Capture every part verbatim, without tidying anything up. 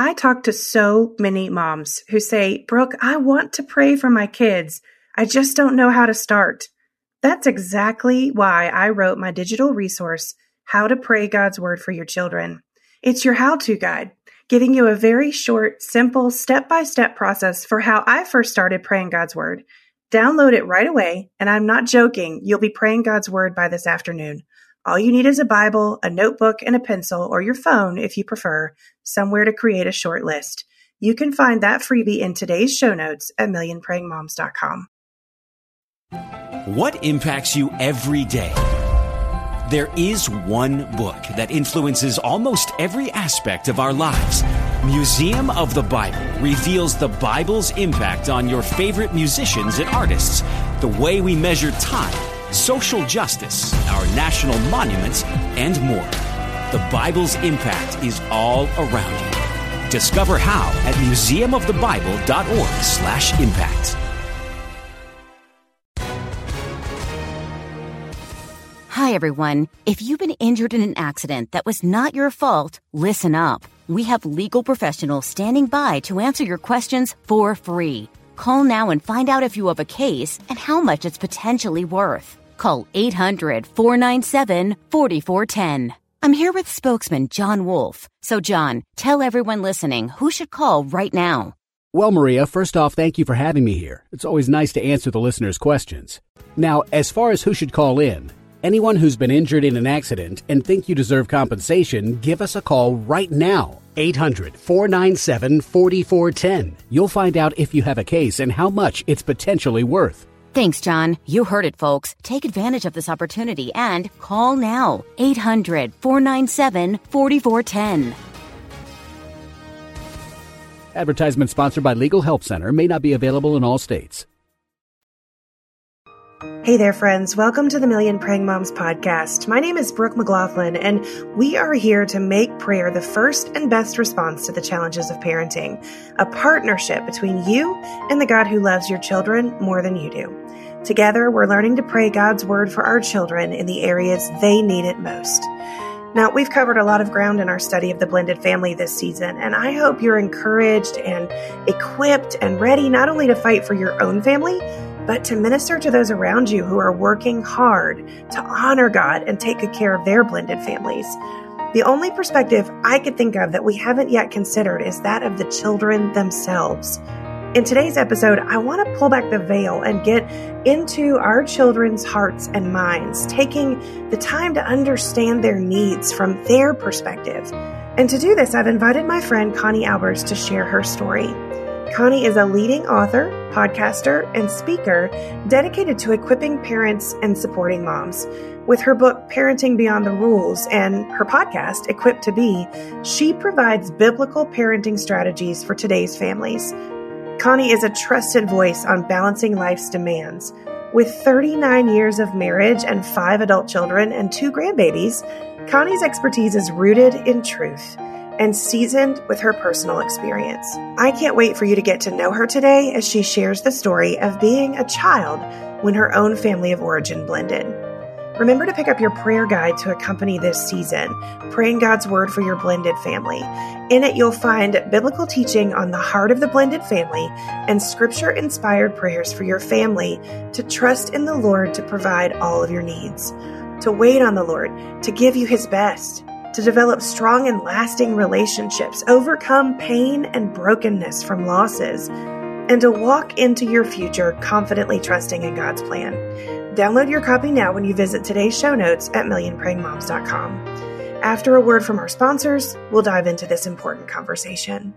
I talk to so many moms who say, Brooke, I want to pray for my kids. I just don't know how to start. That's exactly why I wrote my digital resource, How to Pray God's Word for Your Children. It's your how-to guide, giving you a very short, simple, step-by-step process for how I first started praying God's Word. Download it right away, and I'm not joking, you'll be praying God's Word by this afternoon. All you need is a Bible, a notebook, and a pencil, or your phone if you prefer, somewhere to create a short list. You can find that freebie in today's show notes at million praying moms dot com. What impacts you every day? There is one book that influences almost every aspect of our lives. Museum of the Bible reveals the Bible's impact on your favorite musicians and artists, the way we measure time, social justice, our national monuments, and more. The Bible's impact is all around you. Discover how at museum of the bible dot org slash impact. Hi, everyone. If you've been injured in an accident that was not your fault, listen up. We have legal professionals standing by to answer your questions for free. Call now and find out if you have a case and how much it's potentially worth. Call eight hundred, four nine seven, four four one zero. I'm here with spokesman John Wolf. So, John, tell everyone listening who should call right now. Well, Maria, first off, thank you for having me here. It's always nice to answer the listeners' questions. Now, as far as who should call in, anyone who's been injured in an accident and think you deserve compensation, give us a call right now. eight hundred, four nine seven, four four one zero. You'll find out if you have a case and how much it's potentially worth. Thanks, John. You heard it, folks. Take advantage of this opportunity and call now. eight hundred, four nine seven, four four one zero. Advertisement sponsored by Legal Help Center. May not be available in all states. Hey there, friends. Welcome to the Million Praying Moms podcast. My name is Brooke McLaughlin, and we are here to make prayer the first and best response to the challenges of parenting, a partnership between you and the God who loves your children more than you do. Together, we're learning to pray God's word for our children in the areas they need it most. Now, we've covered a lot of ground in our study of the blended family this season, and I hope you're encouraged and equipped and ready not only to fight for your own family, but to minister to those around you who are working hard to honor God and take good care of their blended families. The only perspective I could think of that we haven't yet considered is that of the children themselves. In today's episode, I want to pull back the veil and get into our children's hearts and minds, taking the time to understand their needs from their perspective. And to do this, I've invited my friend Connie Albers to share her story. Connie is a leading author, podcaster, and speaker dedicated to equipping parents and supporting moms. With her book, Parenting Beyond the Rules, and her podcast, Equipped to Be, she provides biblical parenting strategies for today's families. Connie is a trusted voice on balancing life's demands. With thirty-nine years of marriage and five adult children and two grandbabies, Connie's expertise is rooted in truth and seasoned with her personal experience. I can't wait for you to get to know her today as she shares the story of being a child when her own family of origin blended. Remember to pick up your prayer guide to accompany this season, Praying God's Word for Your Blended Family. In it, you'll find biblical teaching on the heart of the blended family and scripture-inspired prayers for your family to trust in the Lord to provide all of your needs, to wait on the Lord, to give you His best, to develop strong and lasting relationships, overcome pain and brokenness from losses, and to walk into your future confidently trusting in God's plan. Download your copy now when you visit today's show notes at million praying moms dot com. After a word from our sponsors, we'll dive into this important conversation.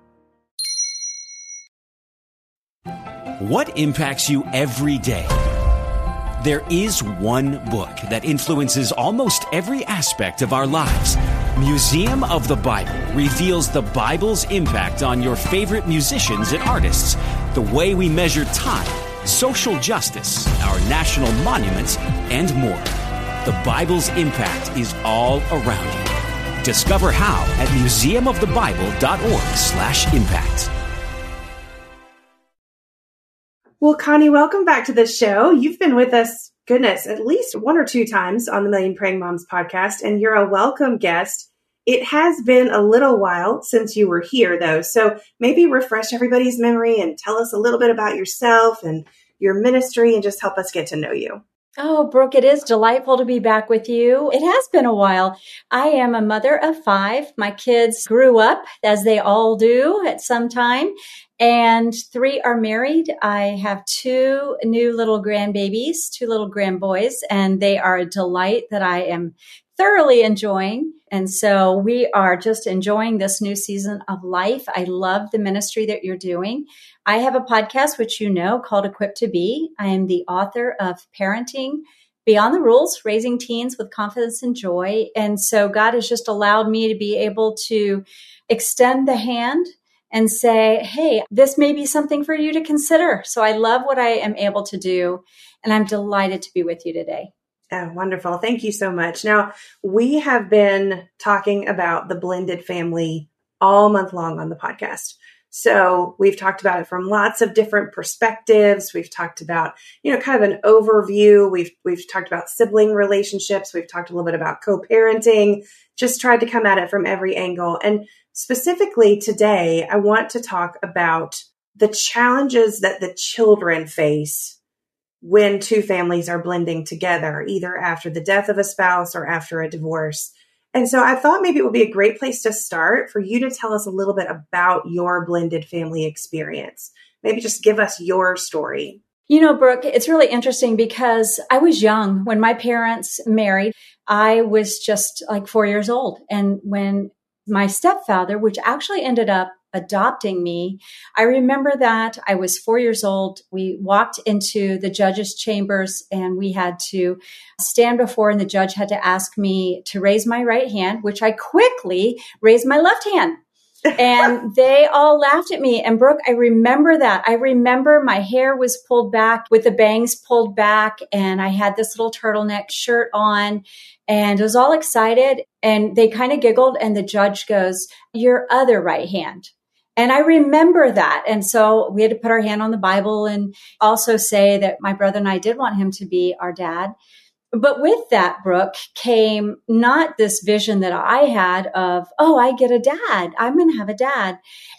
What impacts you every day? There is one book that influences almost every aspect of our lives. Museum of the Bible reveals the Bible's impact on your favorite musicians and artists, the way we measure time, social justice, our national monuments, and more. The Bible's impact is all around you. Discover how at museum of the bible dot org slash impact. Well, Connie, welcome back to the show. You've been with us, goodness, at least one or two times on the Million Praying Moms podcast, and you're a welcome guest It has been a little while since you were here, though, so maybe refresh everybody's memory and tell us a little bit about yourself and your ministry and just help us get to know you. Oh, Brooke, it is delightful to be back with you. It has been a while. I am a mother of five. My kids grew up, as they all do at some time, and three are married. I have two new little grandbabies, two little grandboys, and they are a delight that I am thoroughly enjoying. And so we are just enjoying this new season of life. I love the ministry that you're doing. I have a podcast, which you know, called Equipped to Be. I am the author of Parenting Beyond the Rules, Raising Teens with Confidence and Joy. And so God has just allowed me to be able to extend the hand and say, hey, this may be something for you to consider. So I love what I am able to do, and I'm delighted to be with you today. Oh, wonderful. Thank you so much. Now, we have been talking about the blended family all month long on the podcast. So we've talked about it from lots of different perspectives. We've talked about, you know, kind of an overview. We've, we've talked about sibling relationships. We've talked a little bit about co-parenting, just tried to come at it from every angle. And specifically today, I want to talk about the challenges that the children face when two families are blending together, either after the death of a spouse or after a divorce. And so I thought maybe it would be a great place to start for you to tell us a little bit about your blended family experience. Maybe just give us your story. You know, Brooke, it's really interesting because I was young when my parents married. I was just like four years old. And when my stepfather, which actually ended up adopting me, I remember that I was four years old. We walked into the judge's chambers and we had to stand before, and the judge had to ask me to raise my right hand, which I quickly raised my left hand. And they all laughed at me. And Brooke, I remember that. I remember my hair was pulled back with the bangs pulled back, and I had this little turtleneck shirt on, and I was all excited. And they kind of giggled, and the judge goes, "Your other right hand." And I remember that. And so we had to put our hand on the Bible and also say that my brother and I did want him to be our dad. But with that, Brooke, came not this vision that I had of, oh, I get a dad. I'm going to have a dad.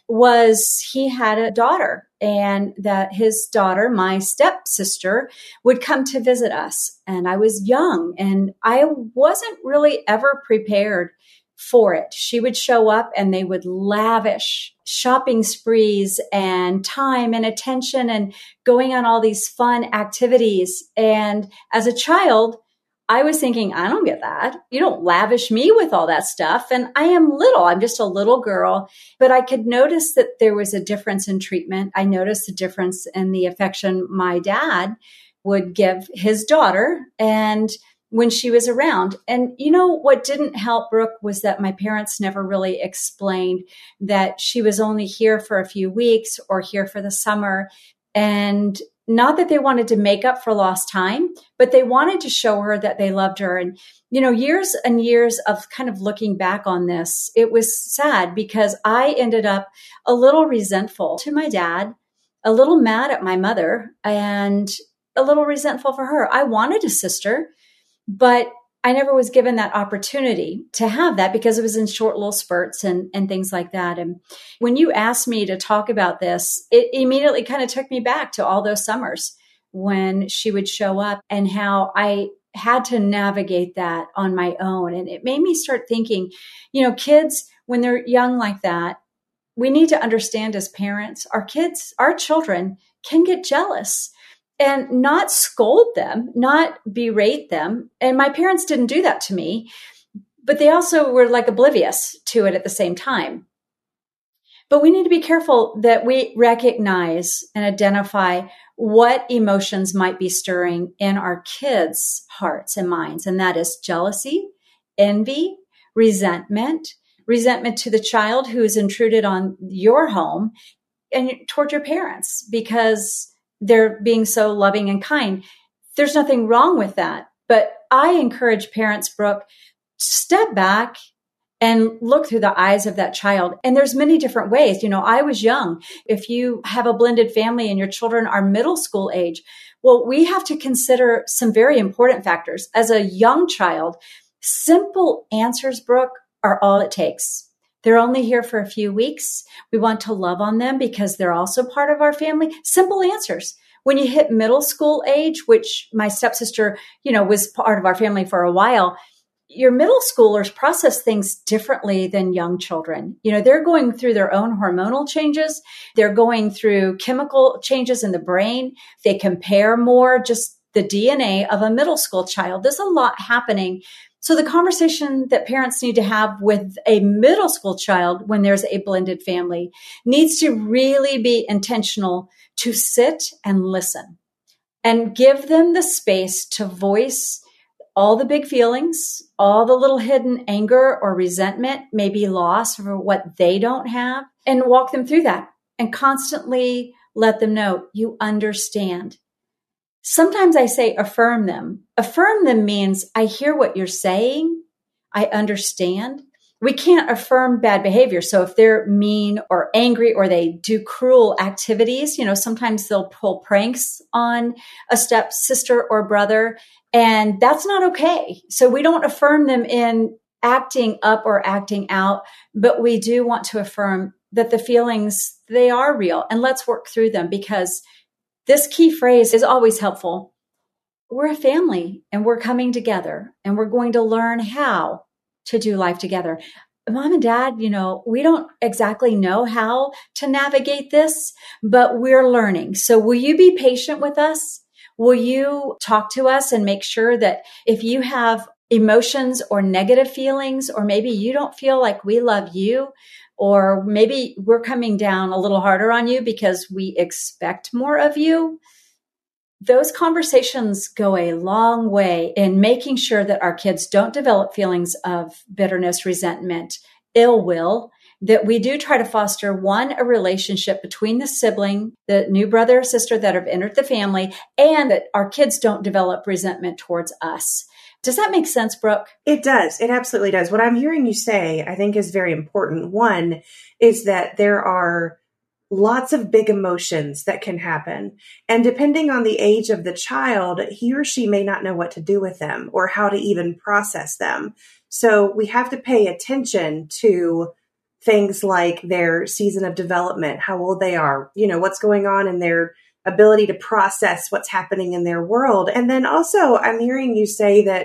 Was he had a daughter, and that his daughter, my stepsister, would come to visit us. And I was young and I wasn't really ever prepared for it. She would show up and they would lavish shopping sprees and time and attention and going on all these fun activities. And as a child, I was thinking, I don't get that. You don't lavish me with all that stuff. And I am little. I'm just a little girl. But I could notice that there was a difference in treatment. I noticed the difference in the affection my dad would give his daughter and when she was around. And you know, what didn't help Brooke was that my parents never really explained that she was only here for a few weeks or here for the summer. And not that they wanted to make up for lost time, but they wanted to show her that they loved her. And, you know, years and years of kind of looking back on this, it was sad because I ended up a little resentful to my dad, a little mad at my mother, and a little resentful for her. I wanted a sister, but I never was given that opportunity to have that because it was in short little spurts and, and things like that. And when you asked me to talk about this, it immediately kind of took me back to all those summers when she would show up and how I had to navigate that on my own. And it made me start thinking, you know, kids, when they're young like that, we need to understand as parents, our kids, our children can get jealous. And not scold them, not berate them. And my parents didn't do that to me, but they also were like oblivious to it at the same time. But we need to be careful that we recognize and identify what emotions might be stirring in our kids' hearts and minds. And that is jealousy, envy, resentment, resentment to the child who is intruded on your home and toward your parents because they're being so loving and kind. There's nothing wrong with that. But I encourage parents, Brooke, step back and look through the eyes of that child. And there's many different ways. You know, I was young. If you have a blended family and your children are middle school age, well, we have to consider some very important factors. As a young child, simple answers, Brooke, are all it takes. They're only here for a few weeks. We want to love on them because they're also part of our family. Simple answers. When you hit middle school age, which my stepsister, you know, was part of our family for a while, your middle schoolers process things differently than young children. You know, they're going through their own hormonal changes. They're going through chemical changes in the brain. They compare more, just the D N A of a middle school child. There's a lot happening. So the conversation that parents need to have with a middle school child when there's a blended family needs to really be intentional to sit and listen and give them the space to voice all the big feelings, all the little hidden anger or resentment, maybe loss for what they don't have, and walk them through that and constantly let them know you understand. Sometimes I say affirm them. Affirm them means I hear what you're saying. I understand. We can't affirm bad behavior. So if they're mean or angry or they do cruel activities, you know, sometimes they'll pull pranks on a stepsister or brother, and that's not okay. So we don't affirm them in acting up or acting out, but we do want to affirm that the feelings, they are real, and let's work through them, because this key phrase is always helpful. We're a family and we're coming together and we're going to learn how to do life together. Mom and Dad, you know, we don't exactly know how to navigate this, but we're learning. So will you be patient with us? Will you talk to us and make sure that if you have emotions or negative feelings, or maybe you don't feel like we love you, or maybe we're coming down a little harder on you because we expect more of you, those conversations go a long way in making sure that our kids don't develop feelings of bitterness, resentment, ill will, that we do try to foster, one, a relationship between the sibling, the new brother or sister that have entered the family, and that our kids don't develop resentment towards us. Does that make sense, Brooke? It does. It absolutely does. What I'm hearing you say, I think, is very important. One is that there are lots of big emotions that can happen. And depending on the age of the child, he or she may not know what to do with them or how to even process them. So we have to pay attention to things like their season of development, how old they are, you know, what's going on in their ability to process what's happening in their world. And then also, I'm hearing you say that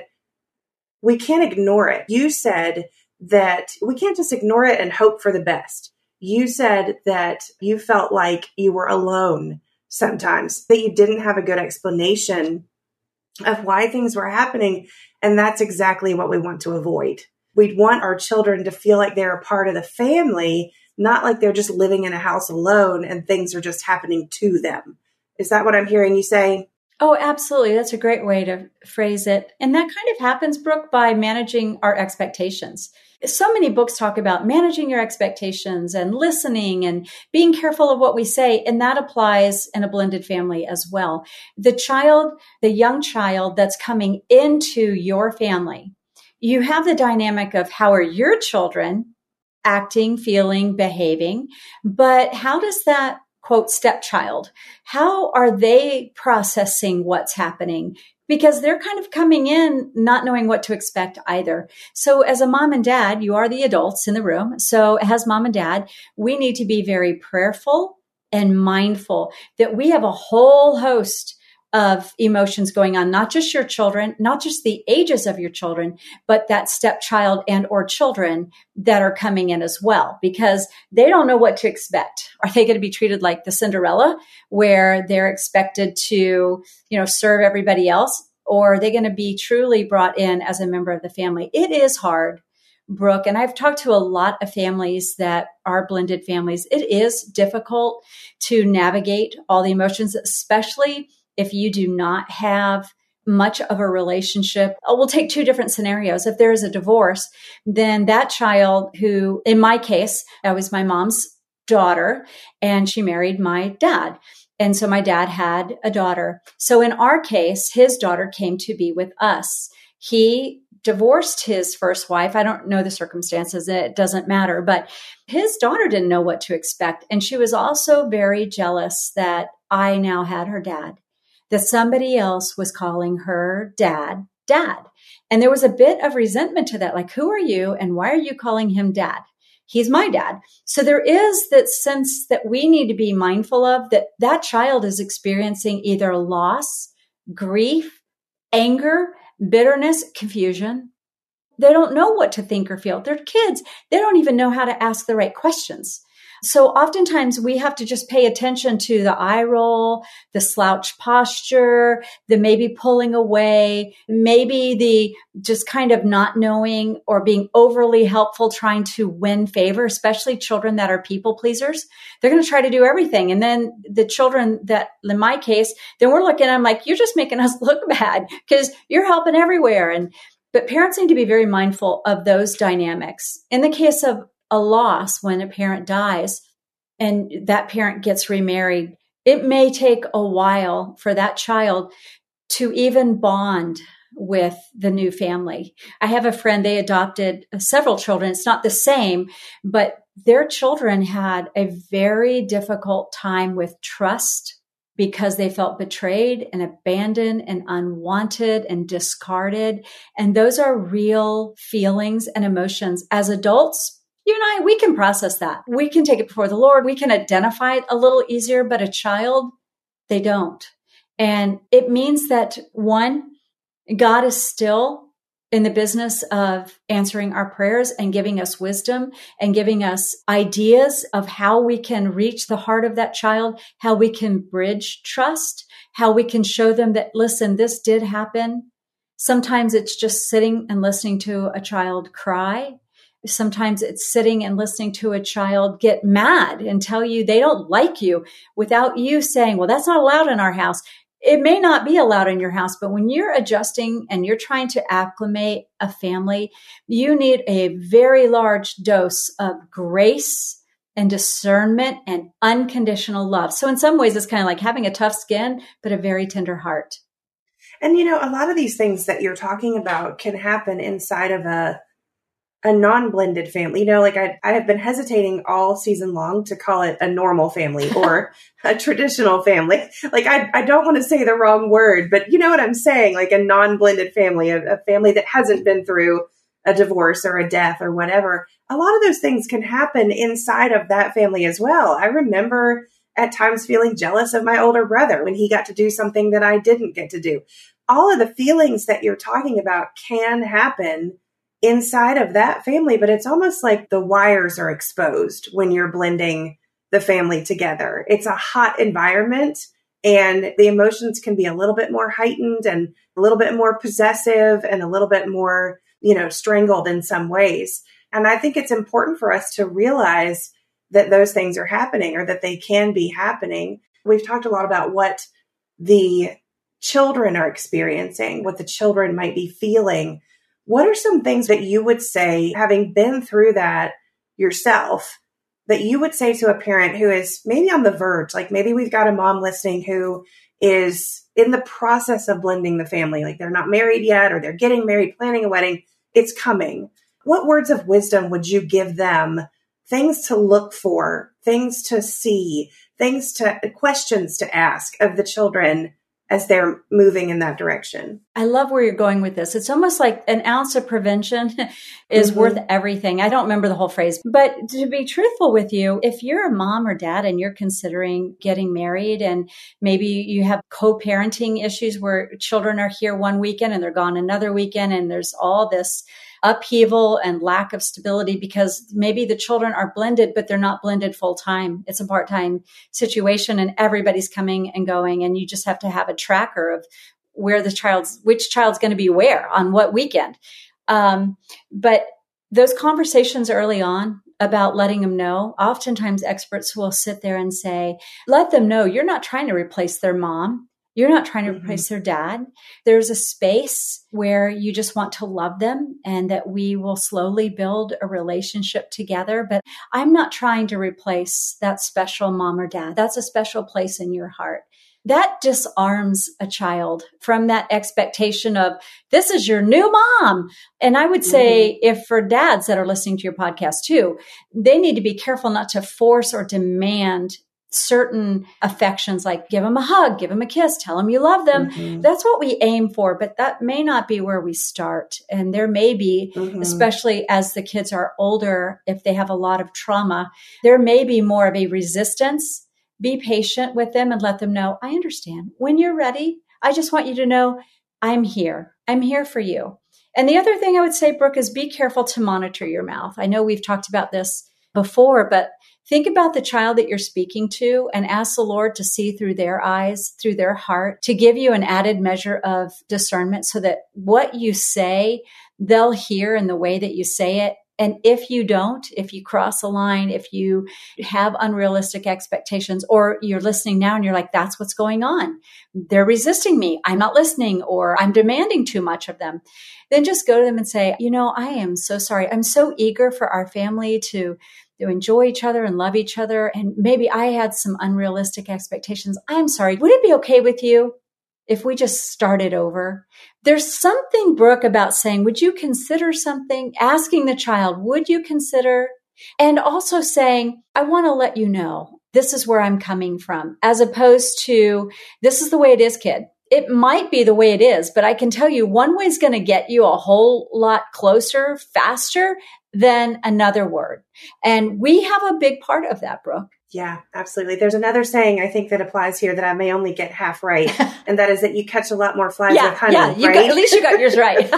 we can't ignore it. You said that we can't just ignore it and hope for the best. You said that you felt like you were alone sometimes, that you didn't have a good explanation of why things were happening. And that's exactly what we want to avoid. We'd want our children to feel like they're a part of the family, not like they're just living in a house alone and things are just happening to them. Is that what I'm hearing you say? Oh, absolutely. That's a great way to phrase it. And that kind of happens, Brooke, by managing our expectations. So many books talk about managing your expectations and listening and being careful of what we say. And that applies in a blended family as well. The child, the young child that's coming into your family, you have the dynamic of how are your children acting, feeling, behaving, but how does that quote stepchild, how are they processing what's happening? Because they're kind of coming in not knowing what to expect either. So as a mom and dad, you are the adults in the room. So as mom and dad, we need to be very prayerful and mindful that we have a whole host of emotions going on, not just your children, not just the ages of your children, but that stepchild and or children that are coming in as well, because they don't know what to expect. Are they going to be treated like the Cinderella, where they're expected to, you know, serve everybody else? Or are they going to be truly brought in as a member of the family? It is hard, Brooke, and I've talked to a lot of families that are blended families. It is difficult to navigate all the emotions, especially if you do not have much of a relationship. We'll take two different scenarios. If there is a divorce, then that child who, in my case, that was my mom's daughter, and she married my dad. And so my dad had a daughter. So in our case, his daughter came to be with us. He divorced his first wife. I don't know the circumstances. It doesn't matter. But his daughter didn't know what to expect. And she was also very jealous that I now had her dad, that somebody else was calling her dad, dad. And there was a bit of resentment to that. Like, who are you? And why are you calling him dad? He's my dad. So there is that sense that we need to be mindful of, that that child is experiencing either loss, grief, anger, bitterness, confusion. They don't know what to think or feel. They're kids. They don't even know how to ask the right questions. So oftentimes we have to just pay attention to the eye roll, the slouch posture, the maybe pulling away, maybe the just kind of not knowing or being overly helpful, trying to win favor, especially children that are people pleasers. They're going to try to do everything. And then the children that, in my case, then we're looking at them like, you're just making us look bad because you're helping everywhere. And But parents need to be very mindful of those dynamics. In the case of a loss, when a parent dies and that parent gets remarried, it may take a while for that child to even bond with the new family. I have a friend, they adopted several children. It's not the same, but their children had a very difficult time with trust because they felt betrayed and abandoned and unwanted and discarded. And those are real feelings and emotions. As adults, you and I, we can process that. We can take it before the Lord. We can identify it a little easier, but a child, they don't. And it means that, one, God is still in the business of answering our prayers and giving us wisdom and giving us ideas of how we can reach the heart of that child, how we can bridge trust, how we can show them that, listen, this did happen. Sometimes it's just sitting and listening to a child cry. Sometimes it's sitting and listening to a child get mad and tell you they don't like you without you saying, well, that's not allowed in our house. It may not be allowed in your house, but when you're adjusting and you're trying to acclimate a family, you need a very large dose of grace and discernment and unconditional love. So in some ways, it's kind of like having a tough skin, but a very tender heart. And, you know, a lot of these things that you're talking about can happen inside of a a non-blended family. You know, like I, I have been hesitating all season long to call it a normal family or a traditional family. Like I, I don't want to say the wrong word, but you know what I'm saying? Like a non-blended family, a, a family that hasn't been through a divorce or a death or whatever. A lot of those things can happen inside of that family as well. I remember at times feeling jealous of my older brother when he got to do something that I didn't get to do. All of the feelings that you're talking about can happen inside of that family, but it's almost like the wires are exposed when you're blending the family together. It's a hot environment and the emotions can be a little bit more heightened and a little bit more possessive and a little bit more, you know, strangled in some ways. And I think it's important for us to realize that those things are happening or that they can be happening. We've talked a lot about what the children are experiencing, what the children might be feeling. What are some things that you would say, having been through that yourself, that you would say to a parent who is maybe on the verge? Like maybe we've got a mom listening who is in the process of blending the family, like they're not married yet or they're getting married, planning a wedding. It's coming. What words of wisdom would you give them? Things to look for, things to see, things to, questions to ask of the children as they're moving in that direction. I love where you're going with this. It's almost like an ounce of prevention is mm-hmm. worth everything. I don't remember the whole phrase, but to be truthful with you, if you're a mom or dad and you're considering getting married and maybe you have co-parenting issues where children are here one weekend and they're gone another weekend and there's all this upheaval and lack of stability because maybe the children are blended, but they're not blended full time. It's a part-time situation and everybody's coming and going. And you just have to have a tracker of where the child's, which child's going to be where on what weekend. Um, but those conversations early on about letting them know, oftentimes experts will sit there and say, let them know you're not trying to replace their mom. You're not trying to mm-hmm. replace their dad. There's a space where you just want to love them and that we will slowly build a relationship together. But I'm not trying to replace that special mom or dad. That's a special place in your heart. That disarms a child from that expectation of, this is your new mom. And I would say mm-hmm. if for dads that are listening to your podcast too, they need to be careful not to force or demand certain affections, like give them a hug, give them a kiss, tell them you love them. Mm-hmm. That's what we aim for, but that may not be where we start. And there may be, mm-hmm. especially as the kids are older, if they have a lot of trauma, there may be more of a resistance. Be patient with them and let them know, I understand. When you're ready, I just want you to know I'm here. I'm here for you. And the other thing I would say, Brooke, is be careful to monitor your mouth. I know we've talked about this before, but think about the child that you're speaking to and ask the Lord to see through their eyes, through their heart, to give you an added measure of discernment so that what you say, they'll hear in the way that you say it. And if you don't, if you cross a line, if you have unrealistic expectations, or you're listening now and you're like, that's what's going on. They're resisting me. I'm not listening, or I'm demanding too much of them. Then just go to them and say, you know, I am so sorry. I'm so eager for our family to, to enjoy each other and love each other. And maybe I had some unrealistic expectations. I'm sorry. Would it be okay with you if we just started over? There's something, Brooke, about saying, would you consider something? Asking the child, would you consider? And also saying, I want to let you know, this is where I'm coming from, as opposed to, this is the way it is, kid. It might be the way it is, but I can tell you one way is going to get you a whole lot closer, faster than another word. And we have a big part of that, Brooke. Yeah, absolutely. There's another saying I think that applies here that I may only get half right. And that is that you catch a lot more flies yeah, with honey, yeah, you right? Got, at least you got yours right.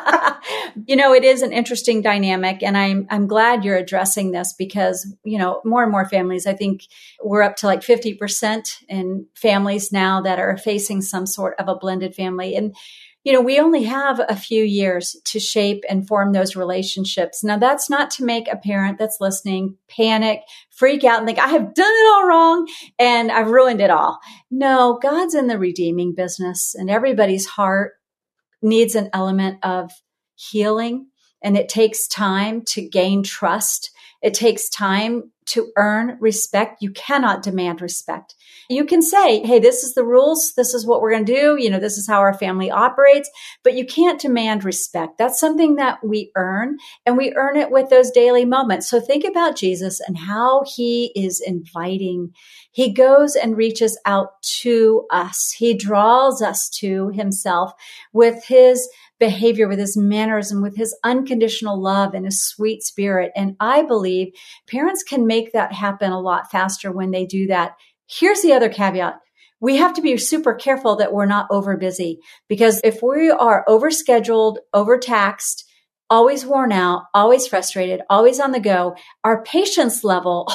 You know, it is an interesting dynamic. And I'm, I'm glad you're addressing this because, you know, more and more families, I think we're up to like fifty percent in families now that are facing some sort of a blended family. And you know, we only have a few years to shape and form those relationships. Now, that's not to make a parent that's listening panic, freak out, and think, I have done it all wrong and I've ruined it all. No, God's in the redeeming business, and everybody's heart needs an element of healing. And it takes time to gain trust. It takes time to earn respect. You cannot demand respect. You can say, hey, this is the rules. This is what we're going to do. You know, this is how our family operates, but you can't demand respect. That's something that we earn, and we earn it with those daily moments. So think about Jesus and how he is inviting. He goes and reaches out to us. He draws us to himself with his behavior, with his mannerism, with his unconditional love and his sweet spirit. And I believe parents can make that happen a lot faster when they do that. Here's the other caveat. We have to be super careful that we're not over busy, because if we are overscheduled, overtaxed, always worn out, always frustrated, always on the go, our patience level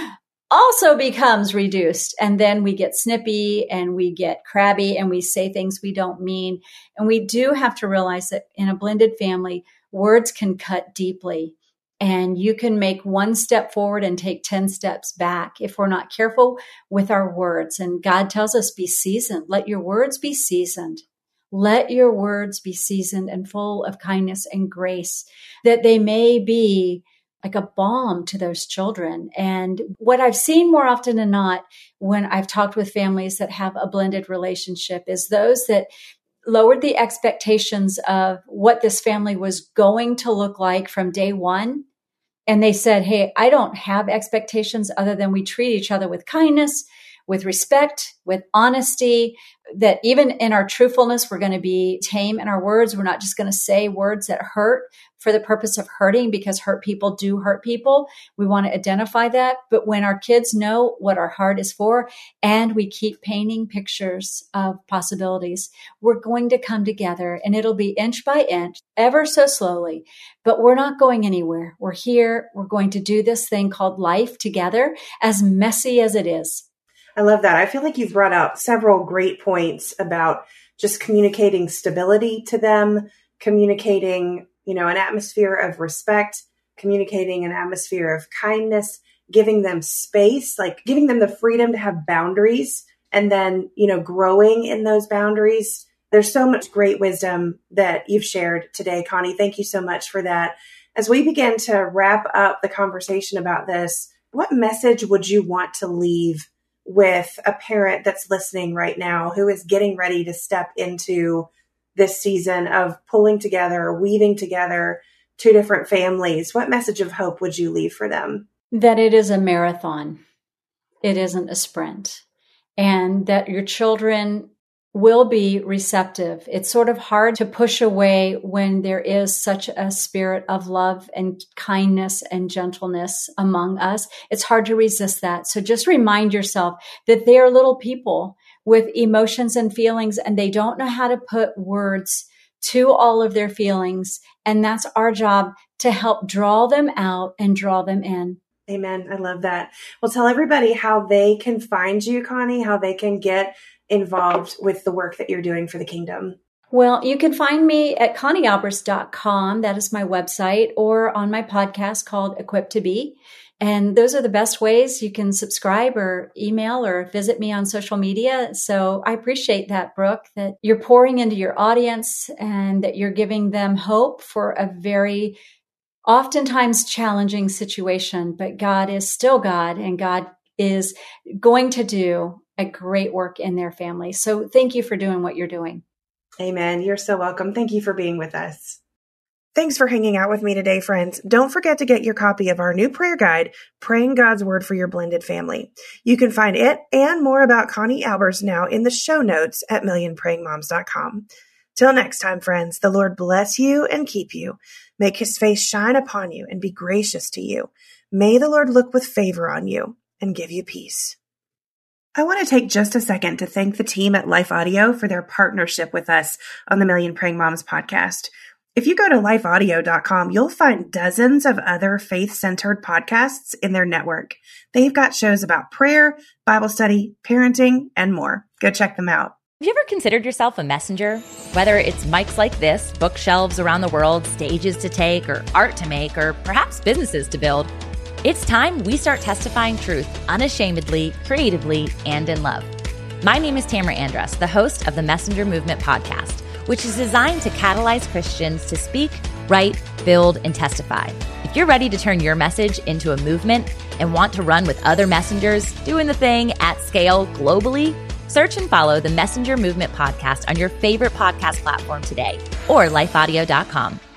also becomes reduced. And then we get snippy and we get crabby and we say things we don't mean. And we do have to realize that in a blended family, words can cut deeply. And you can make one step forward and take ten steps back if we're not careful with our words. And God tells us, be seasoned. Let your words be seasoned. Let your words be seasoned and full of kindness and grace, that they may be like a balm to those children. And what I've seen more often than not when I've talked with families that have a blended relationship is those that lowered the expectations of what this family was going to look like from day one. And they said, hey, I don't have expectations other than we treat each other with kindness, with respect, with honesty, that even in our truthfulness, we're going to be tame in our words. We're not just going to say words that hurt for the purpose of hurting, because hurt people do hurt people. We want to identify that. But when our kids know what our heart is for, and we keep painting pictures of possibilities, we're going to come together, and it'll be inch by inch, ever so slowly. But we're not going anywhere. We're here. We're going to do this thing called life together, as messy as it is. I love that. I feel like you've brought out several great points about just communicating stability to them, communicating, you know, an atmosphere of respect, communicating an atmosphere of kindness, giving them space, like giving them the freedom to have boundaries, and then, you know, growing in those boundaries. There's so much great wisdom that you've shared today, Connie. Thank you so much for that. As we begin to wrap up the conversation about this, what message would you want to leave with a parent that's listening right now who is getting ready to step into this season of pulling together, weaving together two different families? What message of hope would you leave for them? That it is a marathon. it isn't a sprint, and that your children will be receptive. It's sort of hard to push away when there is such a spirit of love and kindness and gentleness among us. It's hard to resist that. So just remind yourself that they are little people with emotions and feelings, and they don't know how to put words to all of their feelings. And that's our job, to help draw them out and draw them in. Amen. I love that. Well, tell everybody how they can find you, Connie, how they can get involved with the work that you're doing for the kingdom. Well, you can find me at connie albers dot com. That is my website, or on my podcast called Equipped to Be. And those are the best ways you can subscribe or email or visit me on social media. So I appreciate that, Brooke, that you're pouring into your audience and that you're giving them hope for a very oftentimes challenging situation. But God is still God, and God is going to do a great work in their family. So thank you for doing what you're doing. Amen. You're so welcome. Thank you for being with us. Thanks for hanging out with me today, friends. Don't forget to get your copy of our new prayer guide, Praying God's Word for Your Blended Family. You can find it and more about Connie Albers now in the show notes at million praying moms dot com. Till next time, friends, the Lord bless you and keep you. Make his face shine upon you and be gracious to you. May the Lord look with favor on you and give you peace. I want to take just a second to thank the team at Life Audio for their partnership with us on the Million Praying Moms podcast. If you go to life audio dot com, you'll find dozens of other faith-centered podcasts in their network. They've got shows about prayer, Bible study, parenting, and more. Go check them out. Have you ever considered yourself a messenger? Whether it's mics like this, bookshelves around the world, stages to take, or art to make, or perhaps businesses to build, it's time we start testifying truth unashamedly, creatively, and in love. My name is Tamara Andrus, the host of the Messenger Movement podcast, which is designed to catalyze Christians to speak, write, build, and testify. If you're ready to turn your message into a movement and want to run with other messengers doing the thing at scale globally, search and follow the Messenger Movement podcast on your favorite podcast platform today, or life audio dot com.